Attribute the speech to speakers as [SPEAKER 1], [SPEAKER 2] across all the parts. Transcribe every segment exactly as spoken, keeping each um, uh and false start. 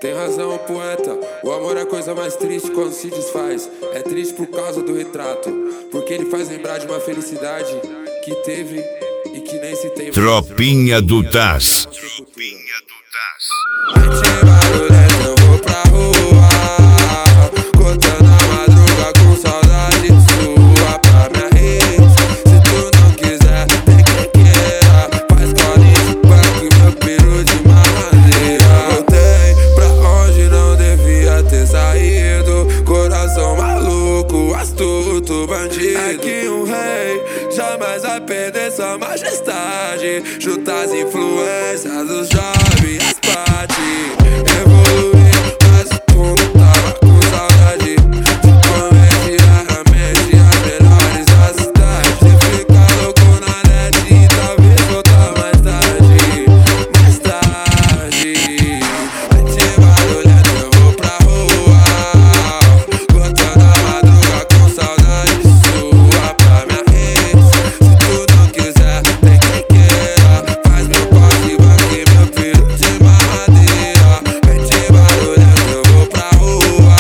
[SPEAKER 1] Tem razão o poeta, o amor é a coisa mais triste quando se desfaz. É triste por causa do retrato, porque ele faz lembrar de uma felicidade que teve e que nem se tem.
[SPEAKER 2] Tropinha do Taz.
[SPEAKER 1] Tropinha do Taz. Mete barulhento, eu vou pra rua, cortando a madruga com saudade sua pra minha rede. Se tu não quiser, tem quem queira, faz colinho, banco meu peru de mamadeira. Voltei pra onde não devia ter saído, coração maluco, astuto, bandido. É que um rei jamais vai perder sua majestade, juntar as influências dos jovens, as partes. Evoluir, mas o mundo tava com saudade de comer diariamente as melhores da cidade. Se ficar louco na net e talvez voltar mais tarde, mais tarde. Mete barulhento, eu vou pra rua, cortando a madruga com saudade sua pra minha rede. Se tu não quiser, tem quem queira, faz meu corte, banque meu filho de mamadeira. Mete barulhento, eu vou pra rua,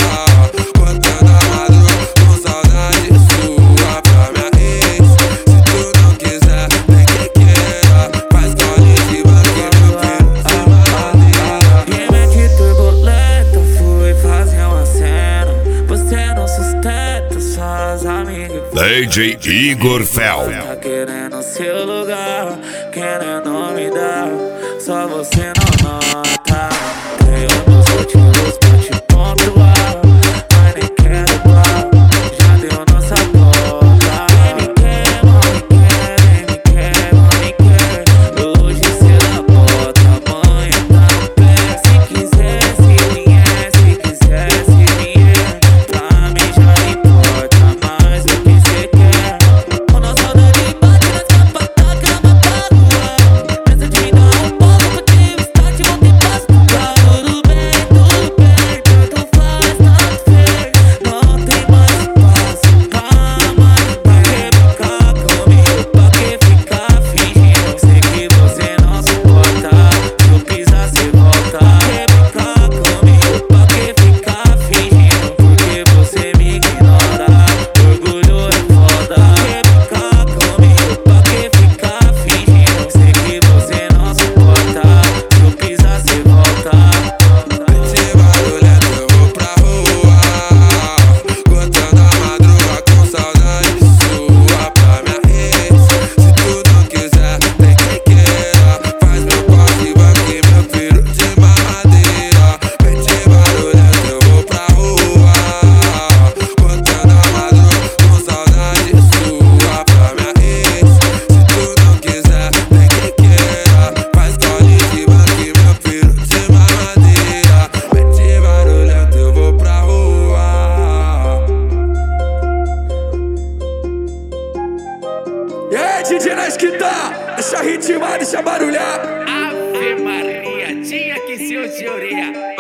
[SPEAKER 1] cortando a madruga com saudade sua pra minha rede. Se tu não quiser, tem quem queira, faz colinho de banque meu filho de mamadeira.
[SPEAKER 3] E mete turbulenta, fui fazer uma cena. Você não sustenta suas amigas.
[SPEAKER 2] D J Igor Fel.
[SPEAKER 3] Tá querendo seu lugar, querendo me dar, só você não nota. Tenho meus motivos pra te pontuar, mas nem quero igual, já deu nossa conta. Nem me quer, não me quer, nem me quer, não me quer. Hoje cê dá bota, amanhã tá no pé. Se quiser, se vier, se quiser, se vier, pra mim já não importa mais o que cê quer. Quando a saudade bate na sua pataca, na magoa, pensa de me dar um pouco, porque o start vão ter passo. Tá tudo bem, tudo bem, tanto faz, tanto fez. Não tem mais espaço pra mais. Pra que ficar comigo, pra que ficar fingindo? Sei que você não suporta, se eu pisar cê volta. Pra que ficar comigo, pra que ficar fingindo? Porque você me ignora, orgulho é foda. Pra que ficar comigo, pra que ficar fingindo? Sei que você não suporta, se eu pisar cê volta.
[SPEAKER 1] Mete barulhento, eu vou pra rua, cortando a madruga com saudade sua pra minha rede. Se tu não quiser, tem quem queira, faz meu corte, banque meu filho de mamadeira. Mete barulhento, eu vou pra rua, cortando a madruga com saudade sua pra minha rede. Se tu não quiser, tem quem queira, faz colinho de banque meu filho de mamadeira. Mete barulhento, eu vou pra rua. E aí, D J na esquita, deixa ritmar, deixa barulhar.
[SPEAKER 4] Ave Maria, tinha que ser o de orelha.